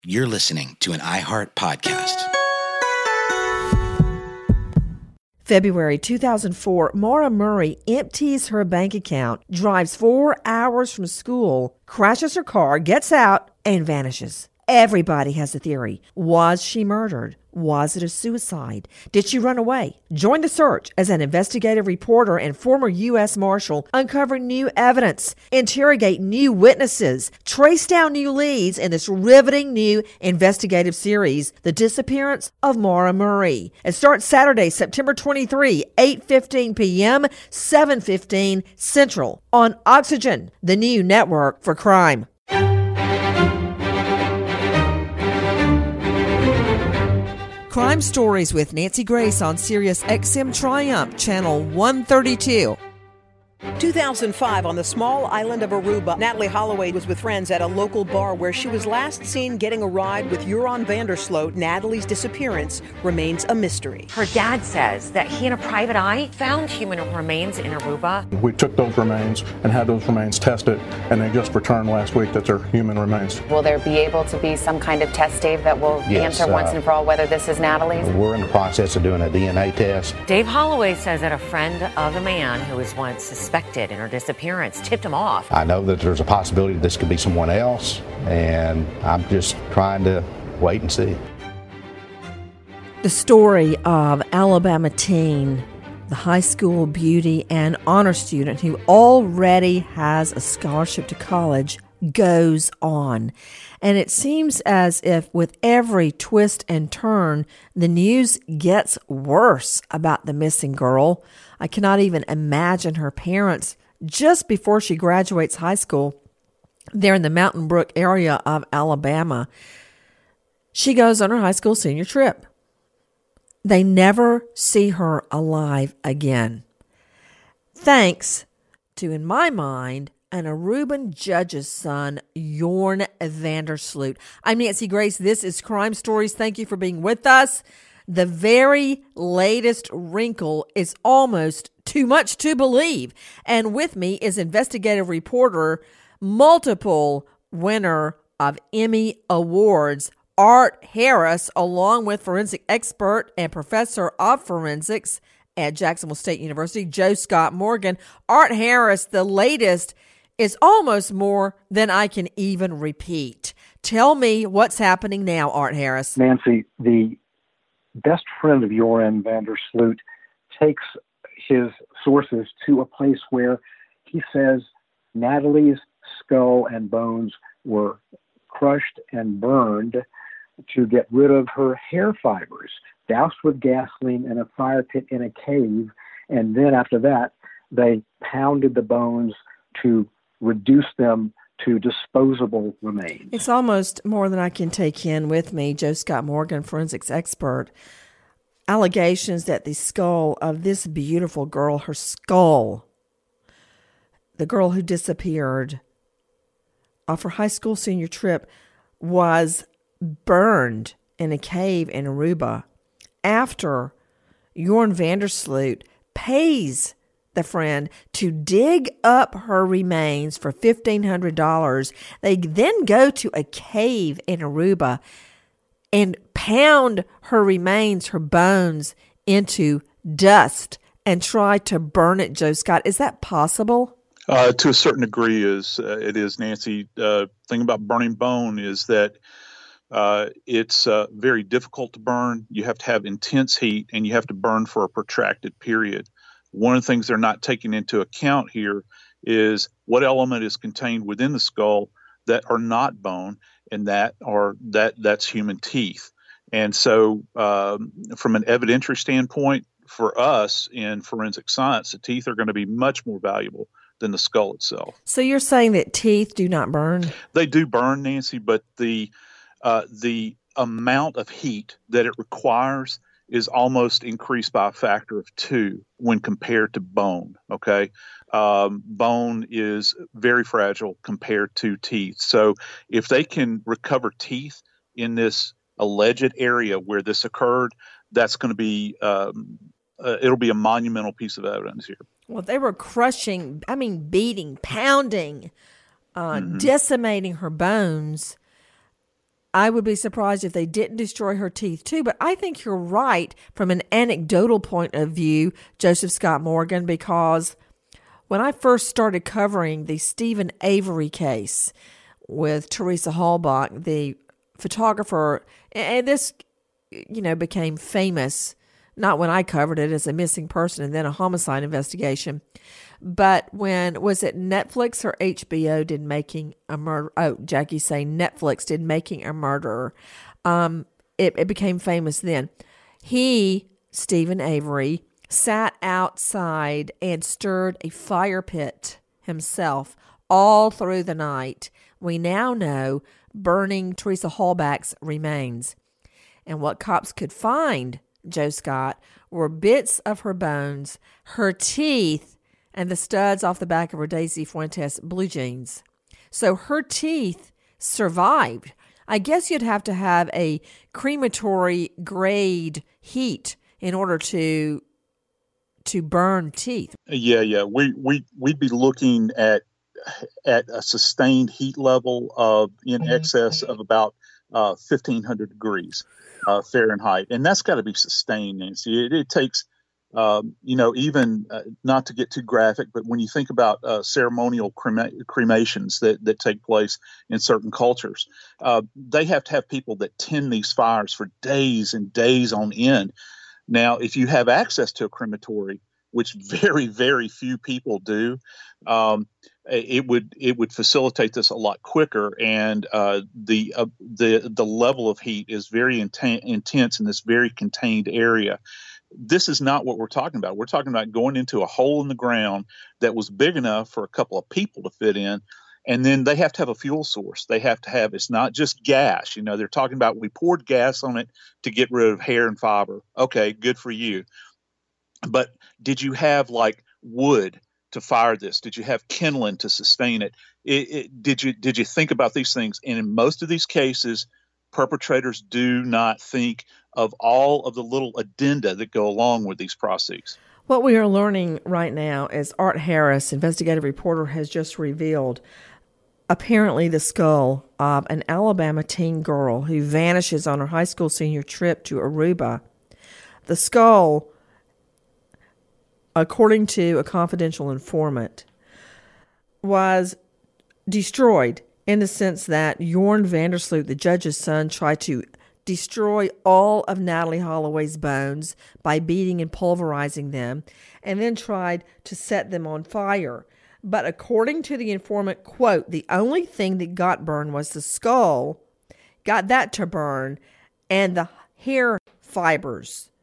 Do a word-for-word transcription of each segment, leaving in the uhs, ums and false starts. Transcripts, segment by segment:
You're listening to an iHeart podcast. February two thousand four, Maura Murray empties her bank account, drives four hours from school, crashes her car, gets out, and vanishes. Everybody has a theory. Was she murdered? Was it a suicide? Did she run away? Join the search as an investigative reporter and former U S Marshal uncover new evidence, interrogate new witnesses, trace down new leads in this riveting new investigative series, The Disappearance of Maura Murray. It starts Saturday, September twenty-third, eight fifteen p.m., seven fifteen Central on Oxygen, the new network for crime. Crime Stories with Nancy Grace on Sirius X M Triumph, Channel one thirty-two. two thousand five, on the small island of Aruba, Natalie Holloway was with friends at a local bar where she was last seen getting a ride with Joran Vandersloot. Natalie's disappearance remains a mystery. Her dad says that he and a private eye found human remains in Aruba. We took those remains and had those remains tested, and they just returned last week that they're human remains. Will there be able to be some kind of test, Dave, that will yes, answer uh, once and for all whether this is Natalie's? We're in the process of doing a D N A test. Dave Holloway says that a friend of the man who was once suspected in her disappearance tipped him off. I know that there's a possibility this could be someone else, and I'm just trying to wait and see. The story of Alabama teen, the high school beauty and honor student who already has a scholarship to college, goes on. And it seems as if with every twist and turn, the news gets worse about the missing girl. I cannot even imagine her parents just before she graduates high school. They're in the Mountain Brook area of Alabama. She goes on her high school senior trip. They never see her alive again. Thanks to, in my mind, an Aruban judge's son, Joran Vandersloot. I'm Nancy Grace. This is Crime Stories. Thank you for being with us. The very latest wrinkle is almost too much to believe. And with me is investigative reporter, multiple winner of Emmy Awards, Art Harris, along with forensic expert and professor of forensics at Jacksonville State University, Joe Scott Morgan. Art Harris, the latest is almost more than I can even repeat. Tell me what's happening now, Art Harris. Nancy, the best friend of Joran Vandersloot takes his sources to a place where he says Natalie's skull and bones were crushed and burned to get rid of her hair fibers, doused with gasoline in a fire pit in a cave, and then after that, they pounded the bones to reduce them to disposable remains. It's almost more than I can take in with me. Joe Scott Morgan, forensics expert. Allegations that the skull of this beautiful girl, her skull, the girl who disappeared off her high school senior trip, was burned in a cave in Aruba after Joran Vandersloot pays the friend to dig up her remains for fifteen hundred dollars. They then go to a cave in Aruba and pound her remains, her bones, into dust and try to burn it, Joe Scott. Is that possible? Uh, to a certain degree, is uh, it is, Nancy. Uh, thing about burning bone is that uh, it's uh, very difficult to burn. You have to have intense heat, and you have to burn for a protracted period. One of the things they're not taking into account here is what element is contained within the skull that are not bone, and that are that that's human teeth. And so, um, from an evidentiary standpoint, for us in forensic science, the teeth are going to be much more valuable than the skull itself. So you're saying that teeth do not burn? They do burn, Nancy, but the uh, the amount of heat that it requires is almost increased by a factor of two when compared to bone, okay? Um, bone is very fragile compared to teeth. So if they can recover teeth in this alleged area where this occurred, that's going to be, um, uh, it'll be a monumental piece of evidence here. Well, they were crushing, I mean, beating, pounding, uh, mm-hmm. decimating her bones. I would be surprised if they didn't destroy her teeth too. But I think you're right from an anecdotal point of view, Joseph Scott Morgan, because when I first started covering the Steven Avery case with Teresa Halbach, the photographer, and this, you know, became famous, not when I covered it as a missing person and then a homicide investigation, but when, was it Netflix or H B O did Making a Murderer? Oh, Jackie's saying Netflix did Making a Murderer. Um, it, it became famous then. He, Steven Avery, sat outside and stirred a fire pit himself all through the night. We now know burning Teresa Halbach's remains. And what cops could find, Joe Scott, were bits of her bones, her teeth, and the studs off the back of her Daisy Fuentes blue jeans. So her teeth survived. I guess you'd have to have a crematory grade heat in order to to burn teeth. Yeah, yeah. We we we'd be looking at at a sustained heat level of in excess of about uh, fifteen hundred degrees uh, Fahrenheit, and that's got to be sustained, Nancy. It, it takes. Um, you know, even uh, not to get too graphic, but when you think about uh, ceremonial crema- cremations that, that take place in certain cultures, uh, they have to have people that tend these fires for days and days on end. Now, if you have access to a crematory, which very, very few people do, um, it would it would facilitate this a lot quicker, and uh, the uh, the the level of heat is very inten- intense in this very contained area. This is not what we're talking about. We're talking about going into a hole in the ground that was big enough for a couple of people to fit in. And then they have to have a fuel source. They have to have, it's not just gas. You know, they're talking about we poured gas on it to get rid of hair and fiber. Okay, good for you. But did you have like wood to fire this? Did you have kindling to sustain it? It, it did you did you think about these things? And in most of these cases, perpetrators do not think of all of the little addenda that go along with these processes. What we are learning right now is Art Harris, investigative reporter, has just revealed apparently the skull of an Alabama teen girl who vanishes on her high school senior trip to Aruba. The skull, according to a confidential informant, was destroyed in the sense that Jorn Vandersloot, the judge's son, tried to destroy all of Natalee Holloway's bones by beating and pulverizing them, and then tried to set them on fire. But according to the informant, quote, the only thing that got burned was the skull, got that to burn, and the hair fibers.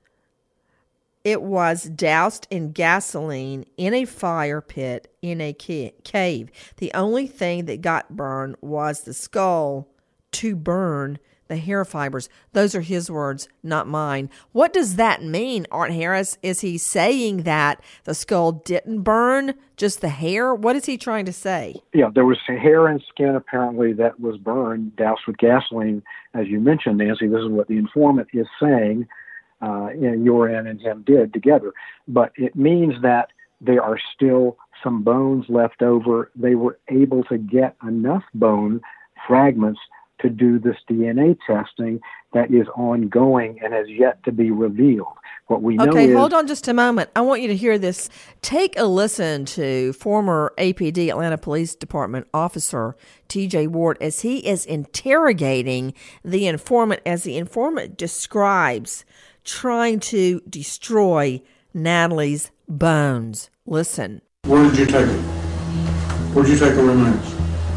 It was doused in gasoline in a fire pit in a cave. The only thing that got burned was the skull to burn the hair fibers. Those are his words, not mine. What does that mean, Art Harris? Is he saying that the skull didn't burn, just the hair? What is he trying to say? Yeah, there was hair and skin apparently that was burned, doused with gasoline. As you mentioned, Nancy, this is what the informant is saying. Uh, and Jorn and him did together. But it means that there are still some bones left over. They were able to get enough bone fragments to do this D N A testing that is ongoing and has yet to be revealed. What we know okay, is... hold on just a moment. I want you to hear this. Take a listen to former A P D, Atlanta Police Department officer T J Ward, as he is interrogating the informant, as the informant describes trying to destroy Natalee's bones. Listen. Where did you take it? Where did you take the remains?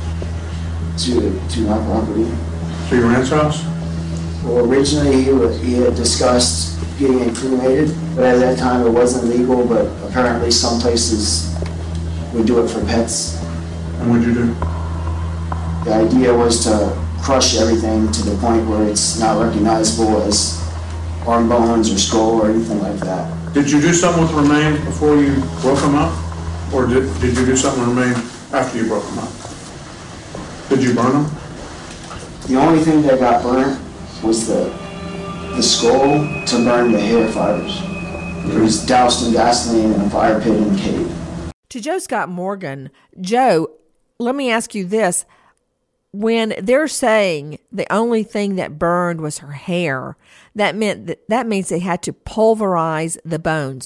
To, to my property. To your aunt's house? Well, originally he, was, he had discussed getting it cremated, but at that time it wasn't legal, but apparently some places would do it for pets. And what'd you do? The idea was to crush everything to the point where it's not recognizable as arm bones or skull or anything like that. Did you do something with the remains before you broke them up? Or did, did you do something with the remains after you broke them up? Did you burn them? The only thing that got burnt was the the skull to burn the hair fibers. It was doused in gasoline in a fire pit in a cave. To Joe Scott Morgan, Joe, let me ask you this. when they're saying the only thing that burned was her hair, that meant that, that means they had to pulverize the bones.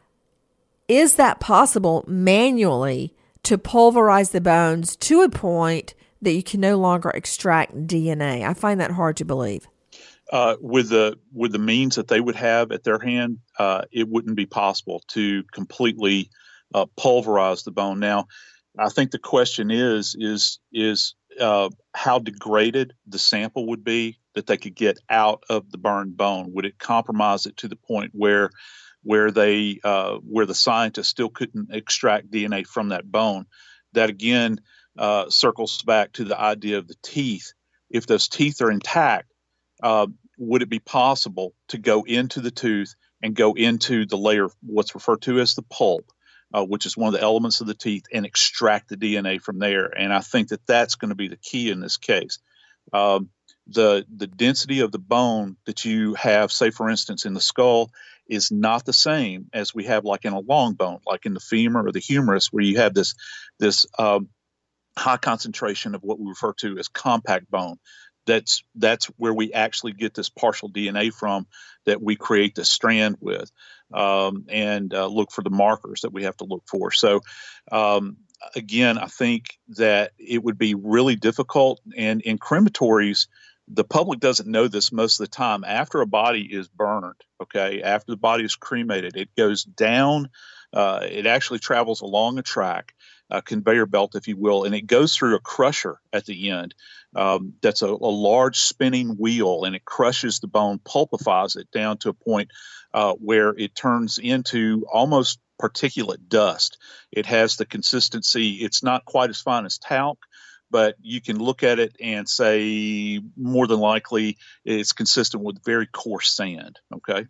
Is that possible manually to pulverize the bones to a point that you can no longer extract D N A? I find that hard to believe. Uh, with the with the means that they would have at their hand, uh, it wouldn't be possible to completely uh, pulverize the bone. Now, I think the question is is is uh, how degraded the sample would be that they could get out of the burned bone. Would it compromise it to the point where where they uh, where the scientists still couldn't extract D N A from that bone? That again uh, circles back to the idea of the teeth. If those teeth are intact, uh, would it be possible to go into the tooth and go into the layer, what's referred to as the pulp, uh, which is one of the elements of the teeth, and extract the D N A from there? And I think that that's going to be the key in this case. Um, the the density of the bone that you have, say, for instance, in the skull, is not the same as we have like in a long bone, like in the femur or the humerus, where you have this this um, high concentration of what we refer to as compact bone. That's that's where we actually get this partial D N A from that we create the strand with, um, and uh, look for the markers that we have to look for. So, um, again, I think that it would be really difficult. And in crematories, the public doesn't know this most of the time. After a body is burned, okay, after the body is cremated, it goes down. Uh, it actually travels along a track, a conveyor belt, if you will, and it goes through a crusher at the end. Um, that's a, a large spinning wheel, and it crushes the bone, pulpifies it down to a point uh, where it turns into almost particulate dust. It has the consistency. It's not quite as fine as talc, but you can look at it and say more than likely it's consistent with very coarse sand, okay?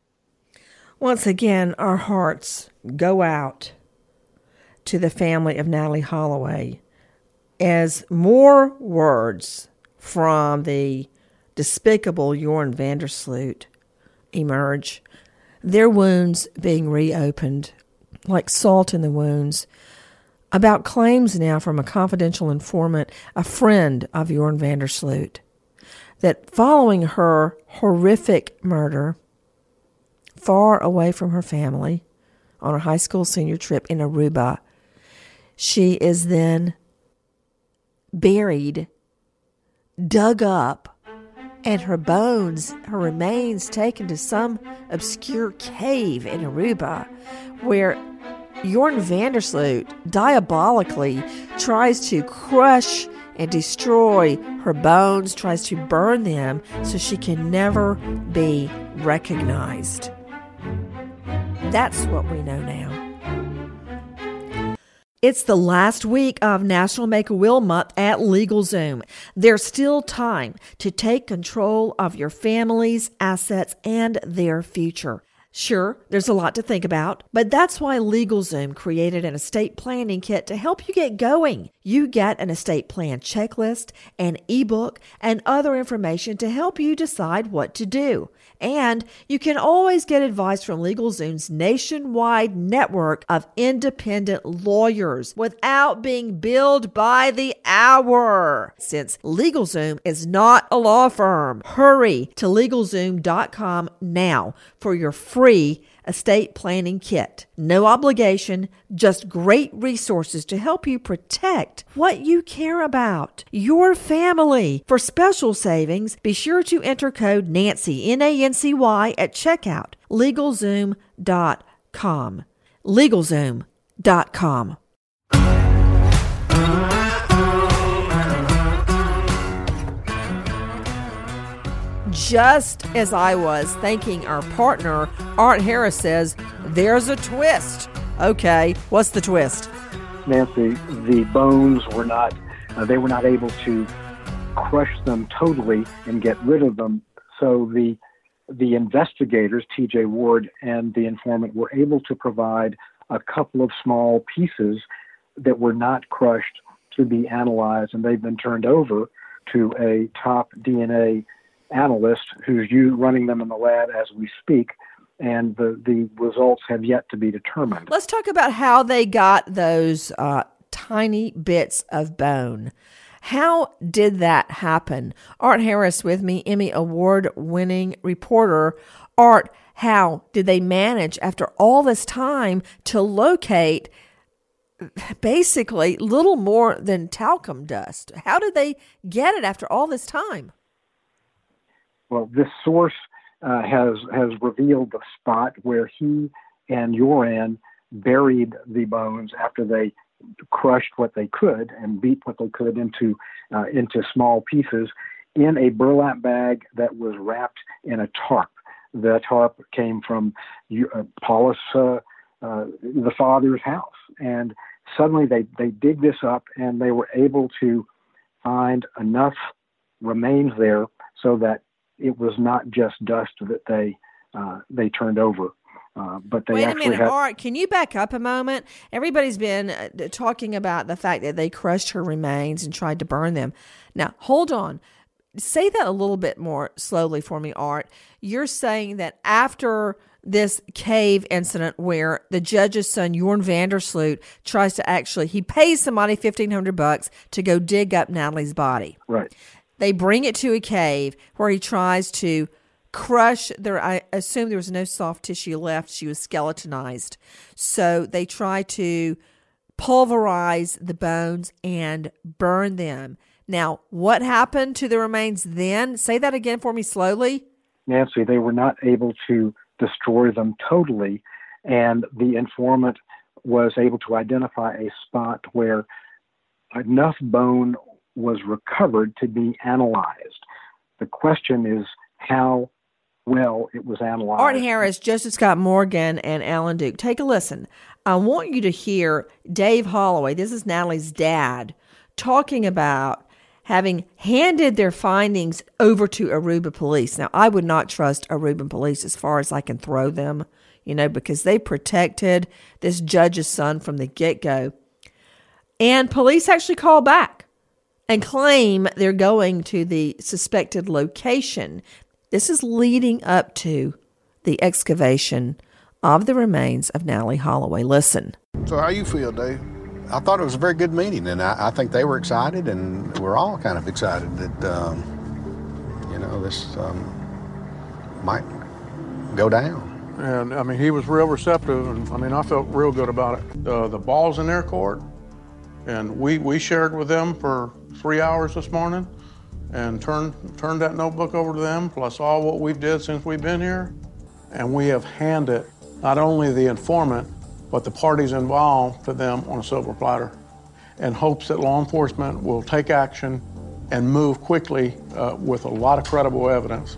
Once again, our hearts go out to the family of Natalee Holloway as more words from the despicable Joran van der Sloot emerge, their wounds being reopened like salt in the wounds, about claims now from a confidential informant, a friend of Joran van der Sloot, that following her horrific murder, far away from her family, on a high school senior trip in Aruba, she is then buried, dug up, and her bones, her remains taken to some obscure cave in Aruba, where Joran van der Sloot diabolically tries to crush and destroy her bones, tries to burn them so she can never be recognized. That's what we know now. It's the last week of National Make-A-Will Month at LegalZoom. There's still time to take control of your family's assets and their future. Sure, there's a lot to think about, but that's why LegalZoom created an estate planning kit to help you get going. You get an estate plan checklist, an ebook, and other information to help you decide what to do. And you can always get advice from LegalZoom's nationwide network of independent lawyers without being billed by the hour. Since LegalZoom is not a law firm, hurry to LegalZoom dot com now for your free estate planning kit. No obligation, just great resources to help you protect what you care about, your family. For special savings, be sure to enter code Nancy, N A N C Y, at checkout. LegalZoom dot com. LegalZoom dot com. Just as I was thanking our partner, Art Harris says, there's a twist. Okay, what's the twist? Nancy, the bones were not, uh, they were not able to crush them totally and get rid of them. So the the investigators, T J Ward and the informant, were able to provide a couple of small pieces that were not crushed to be analyzed, and they've been turned over to a top D N A analyst who's you running them in the lab as we speak, and the, the results have yet to be determined. Let's talk about how they got those uh, tiny bits of bone. How did that happen? Art Harris with me, Emmy Award-winning reporter. Art, how did they manage after all this time to locate basically little more than talcum dust? How did they get it after all this time? Well, this source uh, has has revealed the spot where he and Joran buried the bones after they crushed what they could and beat what they could into uh, into small pieces in a burlap bag that was wrapped in a tarp. The tarp came from uh, Paulus, uh, uh, the father's house, and suddenly they, they dig this up and they were able to find enough remains there so that it was not just dust that they uh, they turned over. Uh, but they Wait a actually minute, had... Art, can you back up a moment? Everybody's been uh, talking about the fact that they crushed her remains and tried to burn them. Now, hold on. Say that a little bit more slowly for me, Art. You're saying that after this cave incident where the judge's son, Jorn Vandersloot, tries to actually, he pays somebody fifteen hundred bucks to go dig up Natalie's body. Right. They bring it to a cave where he tries to crush there. I assume there was no soft tissue left. She was skeletonized. So they try to pulverize the bones and burn them. Now, what happened to the remains then? Say that again for me slowly. Nancy, they were not able to destroy them totally, and the informant was able to identify a spot where enough bone was recovered to be analyzed. The question is how well it was analyzed. Art Harris, Joseph Scott Morgan, and Alan Duke. Take a listen. I want you to hear Dave Holloway, this is Natalie's dad, talking about having handed their findings over to Aruba police. Now, I would not trust Aruba police as far as I can throw them, you know, because they protected this judge's son from the get-go. And police actually call back and claim they're going to the suspected location. This is leading up to the excavation of the remains of Natalie Holloway. Listen. So how you feel, Dave? I thought it was a very good meeting, and I, I think they were excited, and we're all kind of excited that, um, you know, this um, might go down. And, I mean, he was real receptive, and, I mean, I felt real good about it. Uh, the ball's in their court, and we, we shared with them for three hours this morning and turned, turned that notebook over to them, plus all what we've did since we've been here. And we have handed not only the informant, but the parties involved to them on a silver platter in hopes that law enforcement will take action and move quickly uh, with a lot of credible evidence.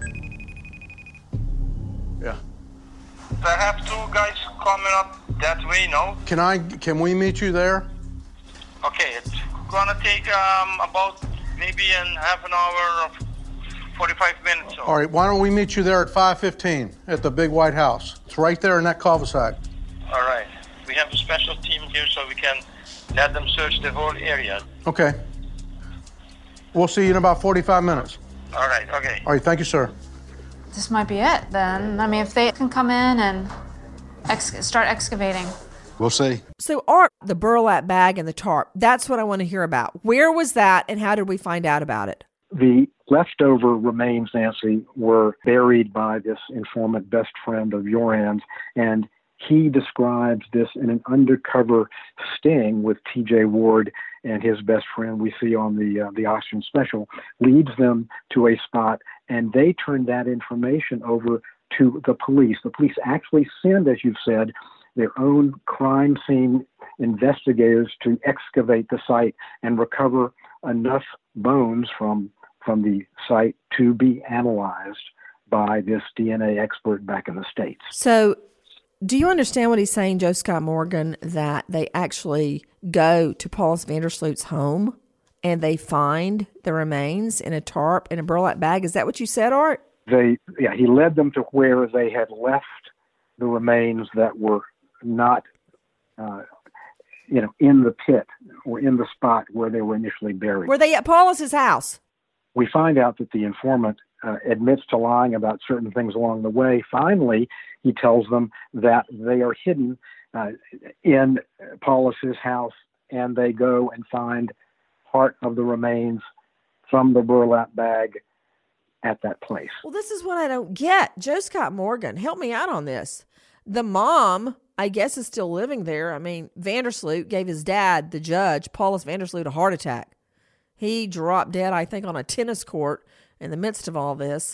Yeah. I have two guys coming up that way, no? Can I, can we meet you there? Okay, it's gonna take um, about maybe in half an hour or forty-five minutes. Or... All right, why don't we meet you there at five fifteen at the big White House? It's right there in that cul-de-sac. All right. We have a special team here so we can let them search the whole area. Okay. We'll see you in about forty-five minutes. All right, okay. All right, thank you, sir. This might be it then. I mean, if they can come in and ex- start excavating. We'll see. So, Art, the burlap bag and the tarp, that's what I want to hear about. Where was that, and how did we find out about it? The leftover remains, Nancy, were buried by this informant best friend of Joran's, and he describes this in an undercover sting with T J Ward and his best friend we see on the uh, the Oxygen special, leads them to a spot, and they turn that information over to the police. The police actually send, as you've said, their own crime scene investigators to excavate the site and recover enough bones from from the site to be analyzed by this D N A expert back in the States. So do you understand what he's saying, Joe Scott Morgan, that they actually go to Paulus Vandersloot's home and they find the remains in a tarp in a burlap bag? Is that what you said, Art? They, yeah, he led them to where they had left the remains that were not, uh, you know, in the pit or in the spot where they were initially buried. Were they at Paulus's house? We find out that the informant uh, admits to lying about certain things along the way. Finally, he tells them that they are hidden uh, in Paulus's house, and they go and find part of the remains from the burlap bag at that place. Well, this is what I don't get. Joe Scott Morgan, help me out on this. The mom, I guess, is still living there. I mean, Vandersloot gave his dad, the judge, Paulus Vandersloot, a heart attack. He dropped dead, I think, on a tennis court in the midst of all this.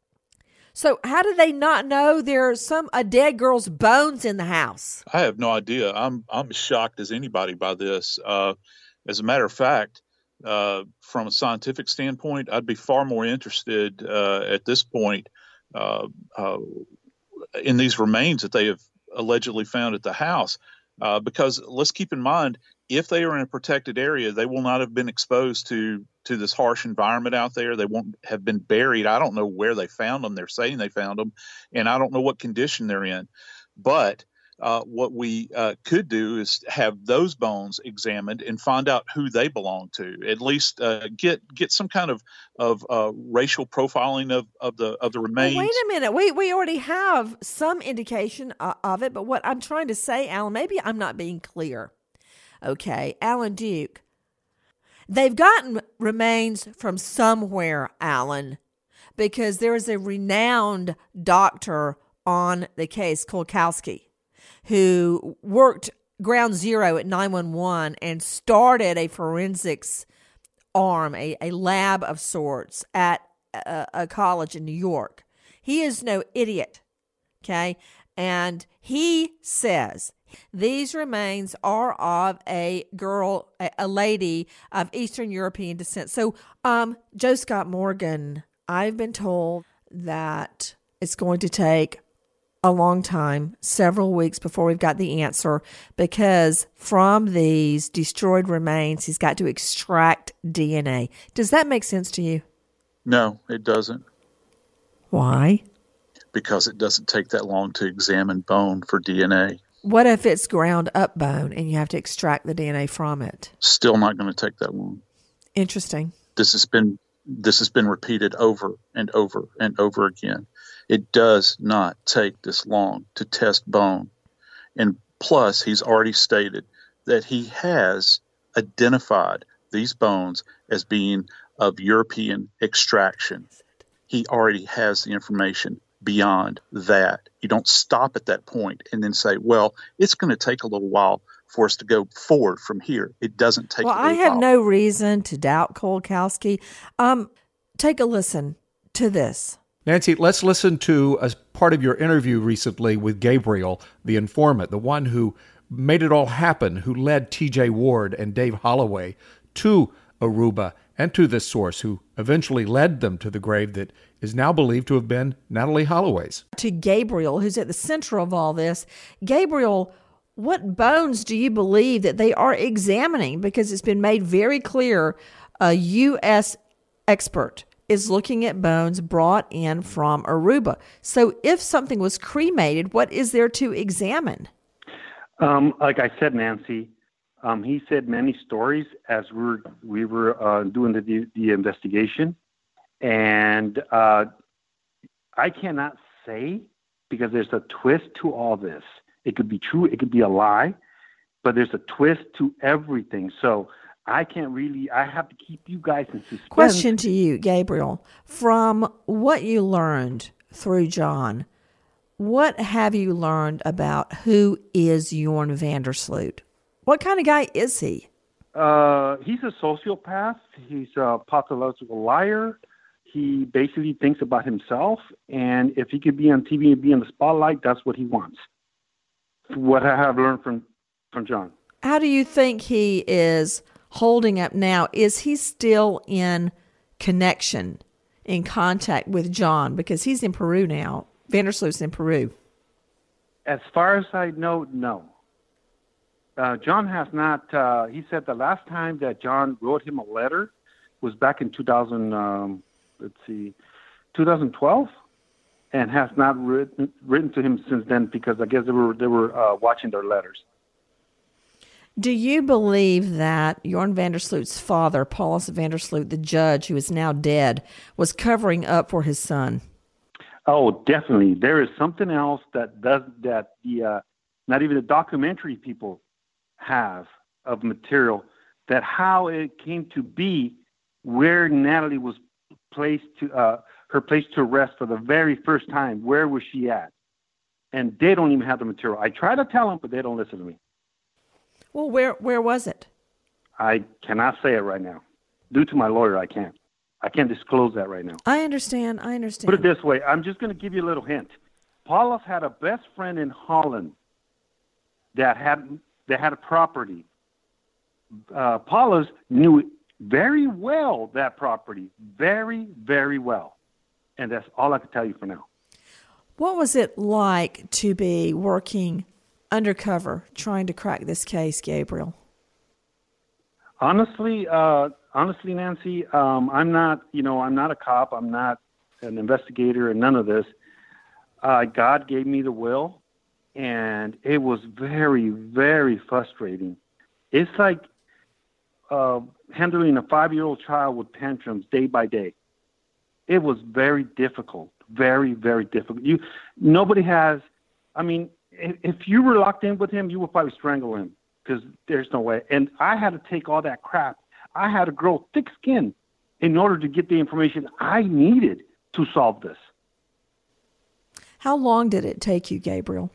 So how do they not know there's some a dead girl's bones in the house? I have no idea. I'm I'm as shocked as anybody by this. Uh, as a matter of fact, uh, from a scientific standpoint, I'd be far more interested uh, at this point uh, uh, in these remains that they have allegedly found at the house. Uh, because let's keep in mind, if they are in a protected area, they will not have been exposed to to this harsh environment out there. They won't have been buried. I don't know where they found them. They're saying they found them, and I don't know what condition they're in. But uh, what we uh, could do is have those bones examined and find out who they belong to. At least uh, get get some kind of of uh, racial profiling of, of the of the remains. Well, wait a minute. We we already have some indication uh, of it. But what I'm trying to say, Alan, maybe I'm not being clear. Okay, Alan Duke. They've gotten remains from somewhere, Alan, because there is a renowned doctor on the case, Kolkowski, who worked ground zero at nine one one and started a forensics arm, a, a lab of sorts at a, a college in New York. He is no idiot, okay? And he says these remains are of a girl, a, a lady of Eastern European descent. So, um, Joe Scott Morgan, I've been told that it's going to take a long time, several weeks before we've got the answer, because from these destroyed remains, he's got to extract D N A. Does that make sense to you? No, it doesn't. Why? Because it doesn't take that long to examine bone for D N A. What if it's ground up bone and you have to extract the D N A from it? Still not going to take that long. Interesting. This has been this has been repeated over and over and over again. It does not take this long to test bone. And plus, he's already stated that he has identified these bones as being of European extraction. He already has the information beyond that. You don't stop at that point and then say, well, it's going to take a little while for us to go forward from here. It doesn't take well, a little I have while. no reason to doubt Kolkowski. Um, take a listen to this. Nancy, let's listen to a part of your interview recently with Gabriel, the informant, the one who made it all happen, who led T J Ward and Dave Holloway to Aruba and to this source, who eventually led them to the grave that is now believed to have been Natalee Holloway's. To Gabriel, who's at the center of all this. Gabriel, what bones do you believe that they are examining? Because it's been made very clear a U S expert is looking at bones brought in from Aruba. So if something was cremated, what is there to examine? Um, like I said, Nancy, um, he said many stories as we were, we were uh, doing the, the investigation. And uh, I cannot say, because there's a twist to all this. It could be true, it could be a lie, but there's a twist to everything. So I can't really, I have to keep you guys in suspense. Question to you, Gabriel. From what you learned through John, what have you learned about who is Jorn Vandersloot? What kind of guy is he? Uh, he's a sociopath. He's a pathological liar. He basically thinks about himself, and if he could be on T V and be in the spotlight, that's what he wants. What I have learned from, from John. How do you think he is holding up now? Is he still in connection, in contact with John? Because he's in Peru now. Vandersloot's in Peru. As far as I know, no. Uh, John has not, uh, he said the last time that John wrote him a letter was back in two thousand, um, let's see, two thousand twelve, and has not written, written to him since then, because I guess they were, they were uh, watching their letters. Do you believe that Jorn Vandersloot's father, Paulus Vandersloot, the judge who is now dead, was covering up for his son? Oh, definitely. There is something else that does that the uh, not even the documentary people have of material that how it came to be where Natalie was placed to, uh, her place to rest for the very first time. Where was she at? And they don't even have the material. I try to tell them, but they don't listen to me. Well, where where was it? I cannot say it right now. Due to my lawyer, I can't. I can't disclose that right now. I understand. I understand. Put it this way. I'm just going to give you a little hint. Paula's had a best friend in Holland that had that had a property. Uh, Paula's knew very well that property, very, very well. And that's all I can tell you for now. What was it like to be working undercover, trying to crack this case, Gabriel? Honestly, uh, honestly, Nancy, um, I'm not, you know, I'm not a cop. I'm not an investigator and none of this. Uh, God gave me the will, and it was very, very frustrating. It's like uh, handling a five-year-old child with tantrums day by day. It was very difficult, very, very difficult. You, nobody has, I mean, if, if you were locked in with him, you would probably strangle him because there's no way. And I had to take all that crap. I had to grow thick skin in order to get the information I needed to solve this. How long did it take you, Gabriel?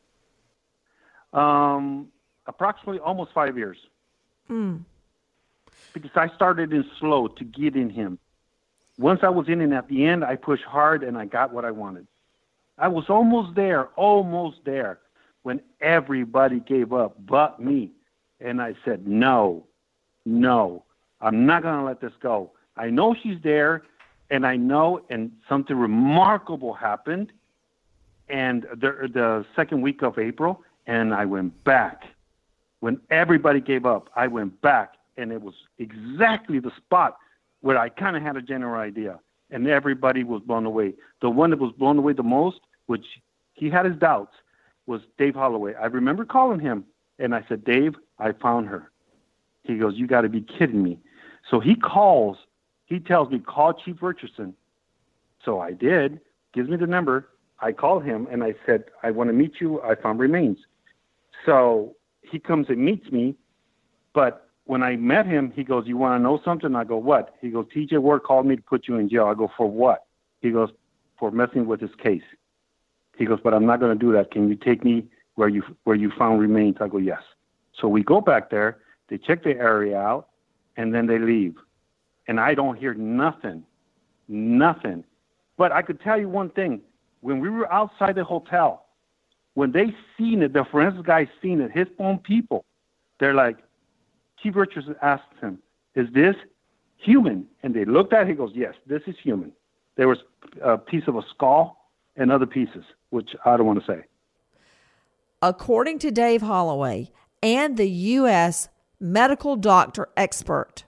Um, approximately almost five years. Hmm. Because I started in slow to get in him. Once I was in and at the end, I pushed hard and I got what I wanted. I was almost there, almost there, when everybody gave up but me. And I said, no, no, I'm not going to let this go. I know she's there, and I know, and something remarkable happened. And the, the second week of April, and I went back. When everybody gave up, I went back, and it was exactly the spot where I kind of had a general idea, and everybody was blown away. The one that was blown away the most, which he had his doubts, was Dave Holloway. I remember calling him, and I said, Dave, I found her. He goes, you got to be kidding me. So he calls. He tells me, call Chief Richardson. So I did. Gives me the number. I called him, and I said, I want to meet you. I found remains. So he comes and meets me, but when I met him, he goes, you want to know something? I go, what? He goes, T J Ward called me to put you in jail. I go, for what? He goes, for messing with his case. He goes, but I'm not going to do that. Can you take me where you where you found remains? I go, yes. So we go back there. They check the area out, and then they leave. And I don't hear nothing, nothing. But I could tell you one thing. When we were outside the hotel, when they seen it, the forensic guys seen it, his own people, they're like, Chief Richardson asked him, is this human? And they looked at it. He goes, yes, this is human. There was a piece of a skull and other pieces, which I don't want to say. According to Dave Holloway and the U S medical doctor expert,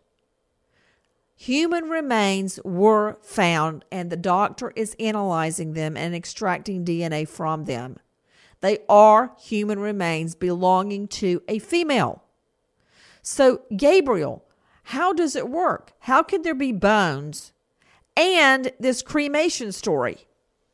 human remains were found, and the doctor is analyzing them and extracting D N A from them. They are human remains belonging to a female. So, Gabriel, how does it work? How can there be bones and this cremation story?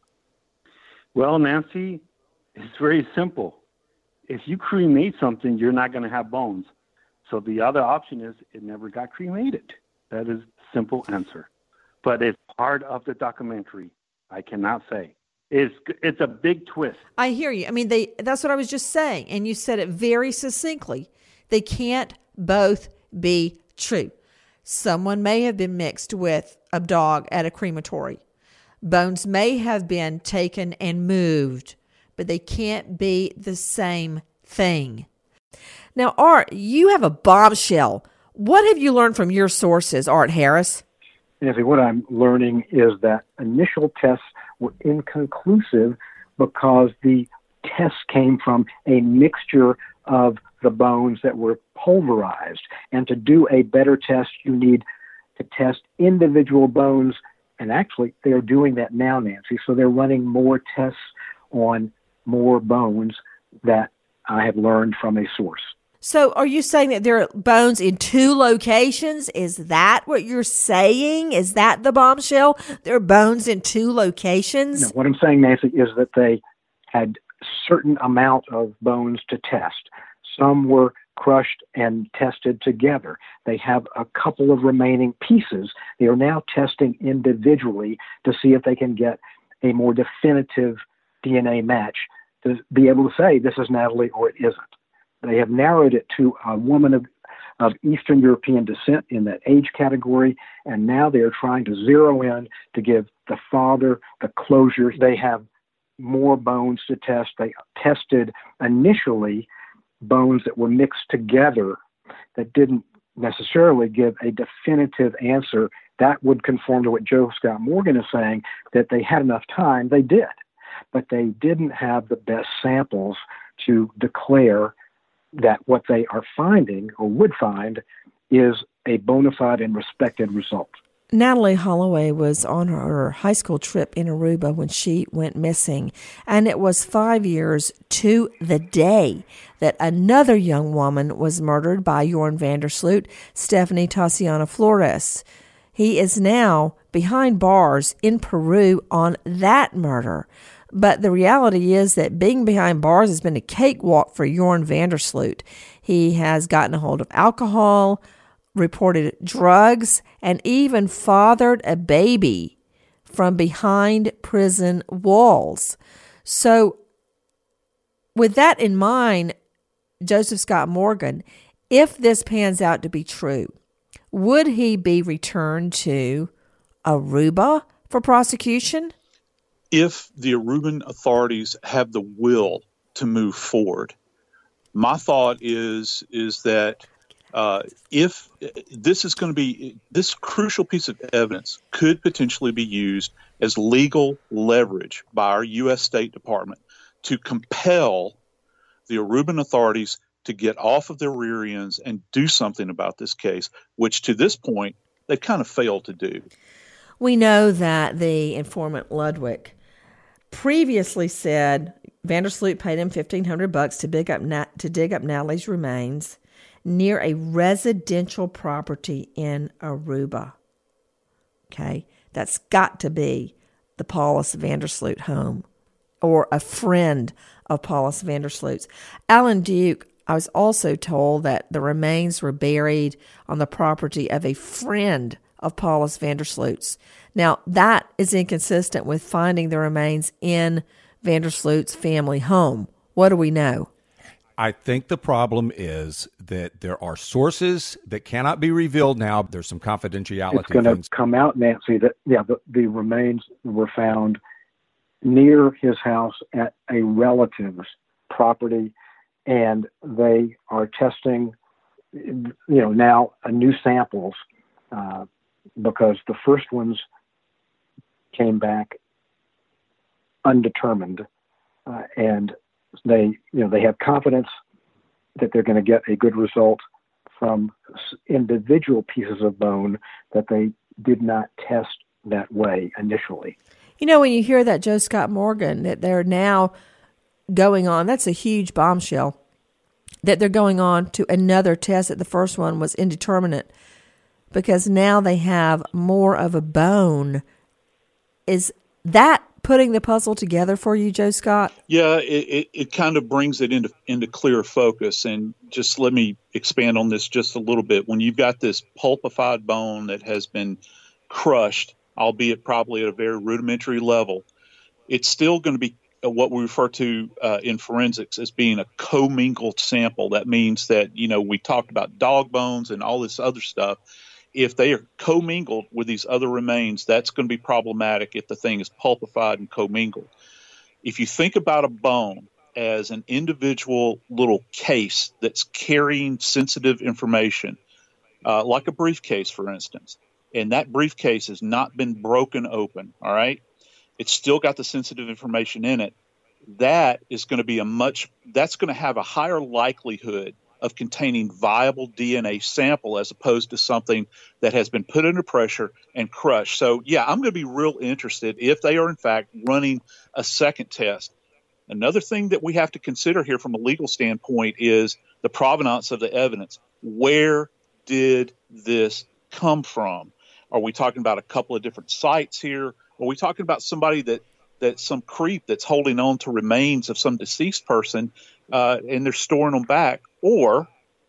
Well, Nancy, it's very simple. If you cremate something, you're not going to have bones. So the other option is it never got cremated. That is the simple answer. But it's part of the documentary. I cannot say. It's, it's a big twist. I hear you. I mean, they that's what I was just saying, and you said it very succinctly. They can't both be true. Someone may have been mixed with a dog at a crematory. Bones may have been taken and moved, but they can't be the same thing. Now, Art, you have a bombshell. What have you learned from your sources, Art Harris? Nancy, what I'm learning is that initial tests were inconclusive because the tests came from a mixture of the bones that were pulverized. And to do a better test, you need to test individual bones. And actually, they're doing that now, Nancy. So they're running more tests on more bones that I have learned from a source. So are you saying that there are bones in two locations? Is that what you're saying? Is that the bombshell? There are bones in two locations? No, what I'm saying, Nancy, is that they had certain amount of bones to test. Some were crushed and tested together. They have a couple of remaining pieces. They are now testing individually to see if they can get a more definitive D N A match to be able to say this is Natalie or it isn't. They have narrowed it to a woman of, of Eastern European descent in that age category, and now they are trying to zero in to give the father the closure. They have more bones to test. They tested initially bones that were mixed together that didn't necessarily give a definitive answer that would conform to what Joe Scott Morgan is saying, that they had enough time. They did, but they didn't have the best samples to declare that what they are finding or would find is a bona fide and respected result. Natalie Holloway was on her high school trip in Aruba when she went missing, and it was five years to the day that another young woman was murdered by Joran van der Sloot, Stephanie Tassiana Flores. He is now behind bars in Peru on that murder. But the reality is that being behind bars has been a cakewalk for Joran van der Sloot. He has gotten a hold of alcohol, reported drugs, and even fathered a baby from behind prison walls. So with that in mind, Joseph Scott Morgan, if this pans out to be true, would he be returned to Aruba for prosecution? If the Aruban authorities have the will to move forward, my thought is is that uh, if this is going to be, this crucial piece of evidence could potentially be used as legal leverage by our U S State Department to compel the Aruban authorities to get off of their rear ends and do something about this case, which to this point, they've kind of failed to do. We know that the informant Ludwig previously said van der Sloot paid him fifteen hundred bucks to dig up Nat- to dig up Natalie's remains near a residential property in Aruba. Okay, that's got to be the Paulus van der Sloot home or a friend of Paulus van der Sloot's. Alan Duke, I was also told that the remains were buried on the property of a friend of Paulus van der Sloot's. Now, that is inconsistent with finding the remains in van der Sloot's family home. What do we know? I think the problem is that there are sources that cannot be revealed now. There's some confidentiality. It's going to come out, Nancy, that yeah, the, the remains were found near his house at a relative's property, and they are testing, you know, now uh, new samples uh, because the first ones came back undetermined, uh, and they, you know, they have confidence that they're going to get a good result from individual pieces of bone that they did not test that way initially. You know, when you hear that, Joe Scott Morgan, that they're now going on, that's a huge bombshell, that they're going on to another test, that the first one was indeterminate because now they have more of a bone. Is that putting the puzzle together for you, Joe Scott? Yeah, it, it, it kind of brings it into into clear focus. And just let me expand on this just a little bit. When you've got this pulpified bone that has been crushed, albeit probably at a very rudimentary level, it's still going to be what we refer to uh, in forensics as being a commingled sample. That means that, you know, we talked about dog bones and all this other stuff. If they are commingled with these other remains, that's going to be problematic if the thing is pulpified and commingled. If you think about a bone as an individual little case that's carrying sensitive information, uh, like a briefcase, for instance, and that briefcase has not been broken open, all right? It's still got the sensitive information in it. That is going to be a much, that's going to have a higher likelihood of containing viable D N A sample as opposed to something that has been put under pressure and crushed. So, yeah, I'm going to be real interested if they are, in fact, running a second test. Another thing that we have to consider here from a legal standpoint is the provenance of the evidence. Where did this come from? Are we talking about a couple of different sites here? Are we talking about somebody that, that some creep that's holding on to remains of some deceased person uh, and they're storing them back? Or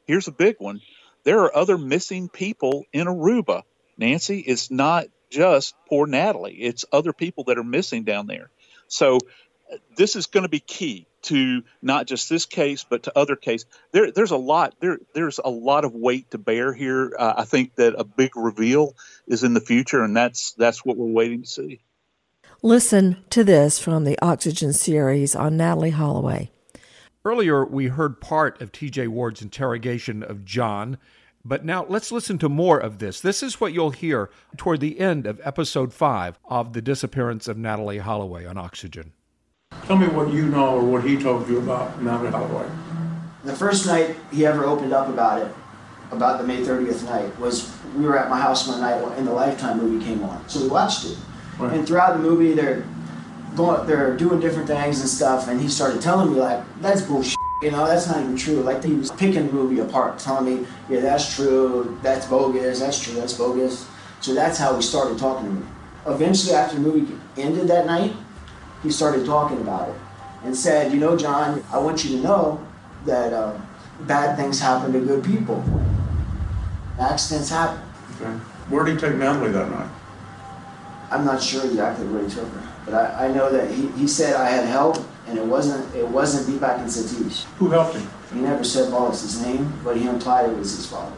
here's a big one. There are other missing people in Aruba. Nancy, it's not just poor Natalie. It's other people that are missing down there. So this is going to be key to not just this case, but to other cases. There, there's a lot. There, there's a lot of weight to bear here. Uh, I think that a big reveal is in the future, and that's that's what we're waiting to see. Listen to this from the Oxygen series on Natalee Holloway. Earlier, we heard part of T J Ward's interrogation of John, but now let's listen to more of this. This is what you'll hear toward the end of episode five of The Disappearance of Natalee Holloway on Oxygen. Tell me what you know or what he told you about Natalee Holloway. The first night he ever opened up about it, about the May thirtieth night, was we were at my house one night and the Lifetime movie came on. So we watched it. Right. And throughout the movie, they're going, they're doing different things and stuff, and he started telling me, like, that's bullshit, you know, that's not even true. Like, he was picking the movie apart, telling me, yeah, that's true, that's bogus, that's true, that's bogus. So that's how we started talking to me. Eventually, after the movie ended that night, he started talking about it and said, you know, John, I want you to know that uh, bad things happen to good people. Accidents happen. Okay. Where did he take Natalie that night? I'm not sure exactly where he took her, but I, I know that he, he said I had help, and it wasn't it wasn't Deepak and Satish. Who helped him? He never said Wallace's name, but he implied it was his father.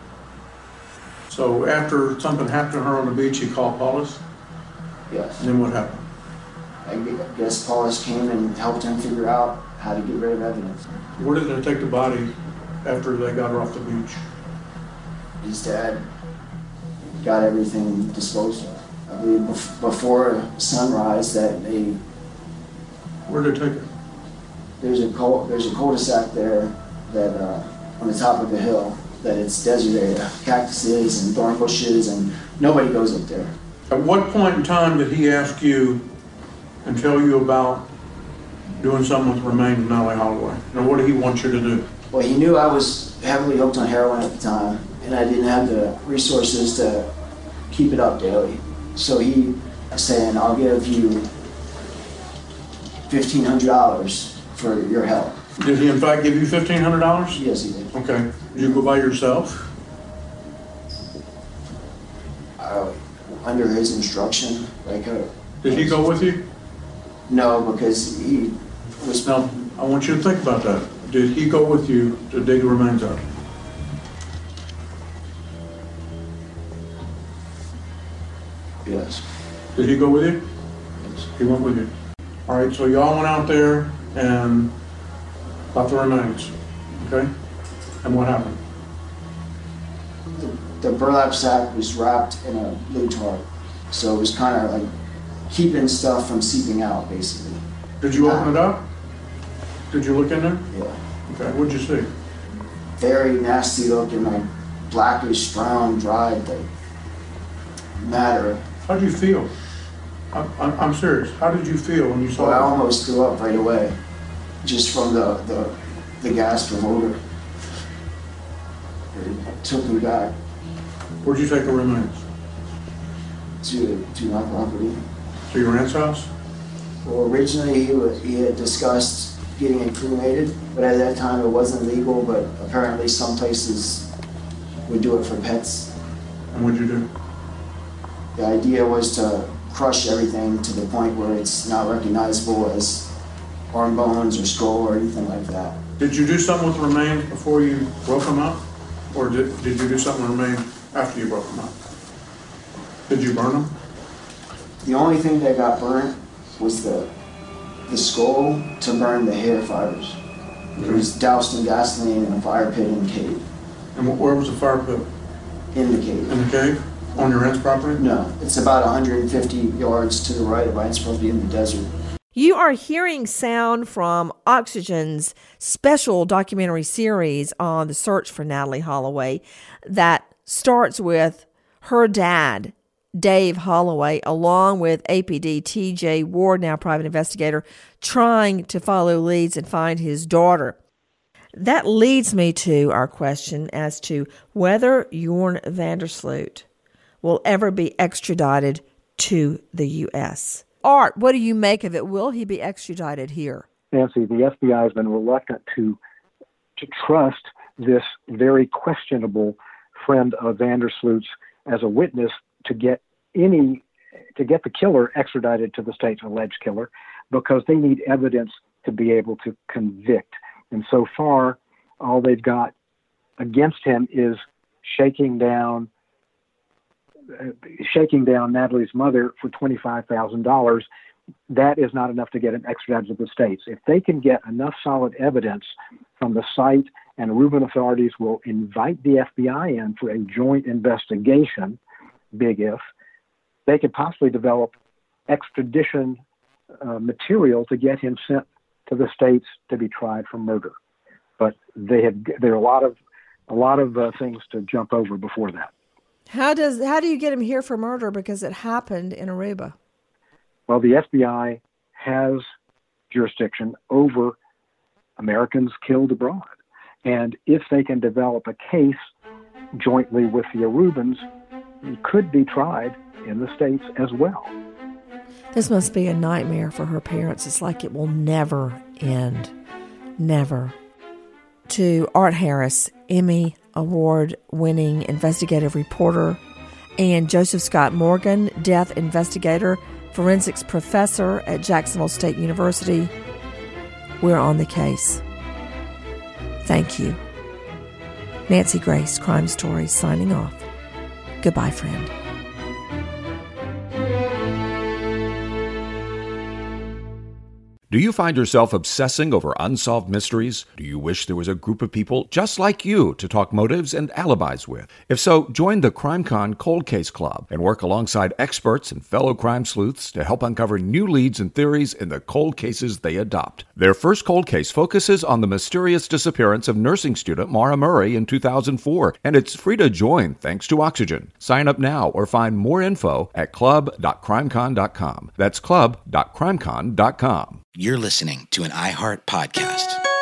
So after something happened to her on the beach, he called Paulus? Yes. And then what happened? I guess Paulus came and helped him figure out how to get rid of evidence. Where did they take the body after they got her off the beach? His dad got everything disposed of. I believe before sunrise that they... Where did they take her? There's a cul- there's a cul-de-sac there that uh, on the top of the hill that it's desert area, cactuses and thorn bushes, and nobody goes up there. At what point in time did he ask you and tell you about doing something with the remains of Natalee Holloway? Now, what did he want you to do? Well, he knew I was heavily hooked on heroin at the time, and I didn't have the resources to keep it up daily. So he said, I'll give you fifteen hundred dollars for your help. Did he in fact give you fifteen hundred dollars? Yes, he did. Okay. Did you go by yourself? Uh, under his instruction. Like, uh, Did he go with you? No, because he was... Now, I want you to think about that. Did he go with you to dig the remains out? Yes. Did he go with you? Yes. He went with you. All right, so y'all went out there and got the remains, okay? And what happened? The, the burlap sack was wrapped in a blue tarp, so it was kind of like keeping stuff from seeping out, basically. Did you open uh, it up? Did you look in there? Yeah. Okay, what'd you see? Very nasty looking, like blackish, brown, dried, like matter. How did you feel? I'm, I'm, I'm serious. How did you feel when you saw well, it? I almost threw up right away, just from the, the, the gas from odor. It took me back. Where'd you take the remains? To, to my property. To your aunt's house? Well, originally he, was, he had discussed getting it cremated, but at that time it wasn't legal, but apparently some places would do it for pets. And what'd you do? The idea was to crush everything to the point where it's not recognizable as arm bones or skull or anything like that. Did you do something with the remains before you broke them up? Or did, did you do something with the remains after you broke them up? Did you burn them? The only thing that got burnt was the the skull to burn the hair fibers. It was doused in gasoline in a fire pit in the cave. And where was the fire pit? In the cave. In the cave? On your aunt's property? No, it's about one hundred fifty yards to the right of my aunt's property in the desert. You are hearing sound from Oxygen's special documentary series on the search for Natalee Holloway that starts with her dad, Dave Holloway, along with A P D T J Ward, now private investigator, trying to follow leads and find his daughter. That leads me to our question as to whether Jorn van der Sloot will ever be extradited to the U S Art, what do you make of it? Will he be extradited here? Nancy, the F B I has been reluctant to to trust this very questionable friend of Vandersloot's as a witness to get any to get the killer extradited to the States, alleged killer, because they need evidence to be able to convict. And so far, all they've got against him is shaking down uh, shaking down Natalie's mother for twenty-five thousand dollars. That is not enough to get him extradited to the States. If they can get enough solid evidence from the site, and Reuben authorities will invite the F B I in for a joint investigation, big if, they could possibly develop extradition uh, material to get him sent to the States to be tried for murder. But they had there are a lot of a lot of uh, things to jump over before that. How does how do you get him here for murder? Because it happened in Aruba. Well, the F B I has jurisdiction over Americans killed abroad. And if they can develop a case jointly with the Arubans, he could be tried in the States as well. This must be a nightmare for her parents. It's like it will never end. Never. To Art Harris, Emmy Award-winning investigative reporter, and Joseph Scott Morgan, death investigator, forensics professor at Jacksonville State University, we're on the case. Thank you. Nancy Grace, Crime Stories, signing off. Goodbye, friend. Do you find yourself obsessing over unsolved mysteries? Do you wish there was a group of people just like you to talk motives and alibis with? If so, join the CrimeCon Cold Case Club and work alongside experts and fellow crime sleuths to help uncover new leads and theories in the cold cases they adopt. Their first cold case focuses on the mysterious disappearance of nursing student Mara Murray in two thousand four, and it's free to join thanks to Oxygen. Sign up now or find more info at club dot crimecon dot com. That's club dot crimecon dot com. You're listening to an iHeart podcast.